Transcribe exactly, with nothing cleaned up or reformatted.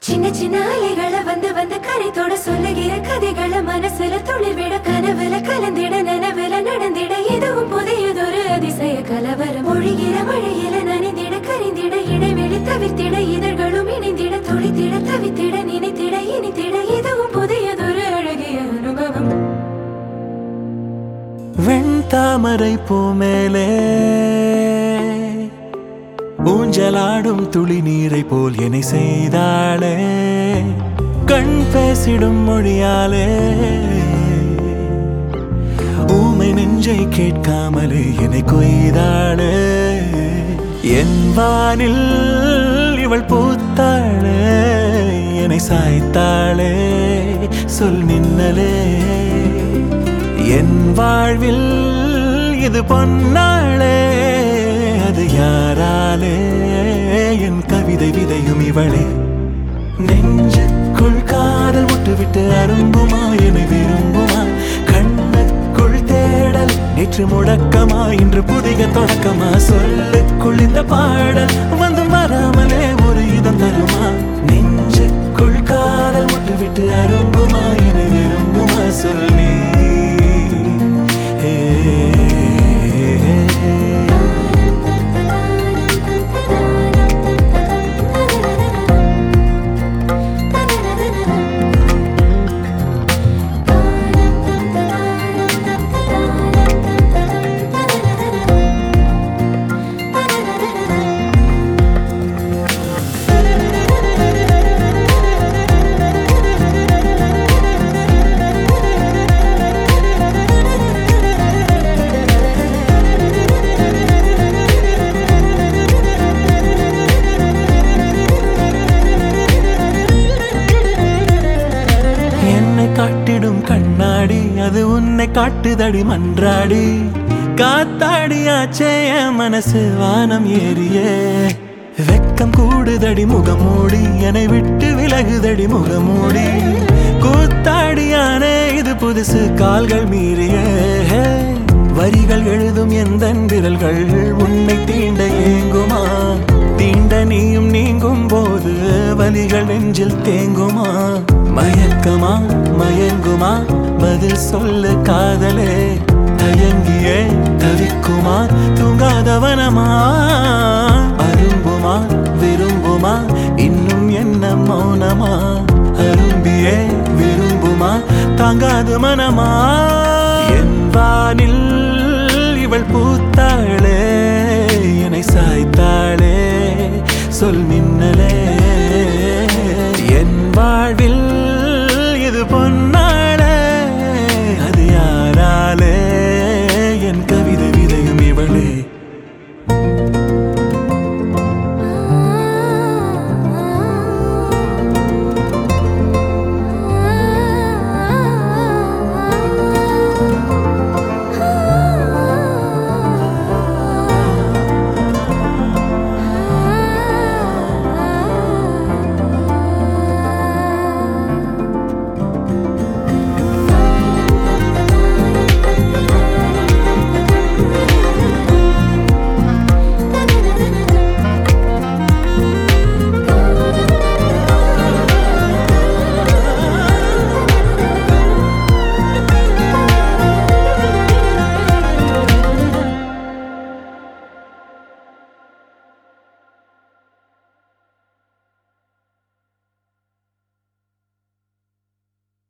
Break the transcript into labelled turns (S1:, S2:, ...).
S1: சின்ன சின்ன அலைகளை வந்து வந்து கரைத்தோட சொல்லுகிற கதைகளை மனசுல துளிர்விட கனவுல கலந்திட நனவுல நடந்திட இதுவும் புதியதொரு அதிசய கலவரம் ஒழுகிற மழையில நனைந்திட கரைந்திட இடைவெளி தவிர்த்திட இதழ்களும் இணைந்திட துளித்திட தவித்திட நினைத்திட இனித்திட இதுவும் புதியதொரு அழகிய அனுபவம்.
S2: வெண்தாமரை பூமேலே ஊஞ்சலாடும் துளி நீரை போல் என்னை செய்தாளே, கண் பேசிடும் மொழியாலே ஊமை நெஞ்சை கேட்காமலே என்னை கொய்தாளே. என் வானில் இவள் பூத்தாளே, என்னை சாய்த்தாளே சொல் மின்னலே. என் வாழ்வில் இது பொன்னாளே, அது யாராலே என் கவிதை விதையும் இவளே. நெஞ்சுக்குள் காதல் விட்டுவிட்டு அரும்புமா என்னை விரும்புமா, கண்ணுக்குள் தேடல் நேற்று முடக்கமா இன்று புதிய தொடக்கமா, சொல்லுக்குள் இந்த பாடல் வந்து வராமலே ஒரு இதம் தருமா. நெஞ்சுக்குள் காதல் விட்டுவிட்டு அரும்புமா என்னை விரும்புமா சொல் நீ. காட்டிடும் கண்ணாடி அது உன்னை காட்டுதடி மன்றாடி, காத்தாடியாச்சே என் மனசு வானம் ஏறியே. வெக்கம் கூடுதடி முகமூடி என்னை விட்டு விலகுதடி முகமூடி, கூத்தாடியானே இது புதுசு கால்கள் மீறியே. வரிகள் எழுதும் எந்த விரல்கள் உன்னை தீண்ட ஏங்குமா, தீண்ட நீயும் நீங்கும் போது வலிகள் நெஞ்சில் தேங்குமா. மயக்கமா மயங்குமா பதில் சொல்லு காதலே, தயங்கியே தவிக்குமா தூங்காதவனமா. அரும்புமா விரும்புமா இன்னும் என்ன மௌனமா, அரும்பியே விரும்புமா தாங்காது மனமா. என் வானில் இவள் பூத்தாளே, என்னை சாய்த்தாளே சொல் மின்னலே.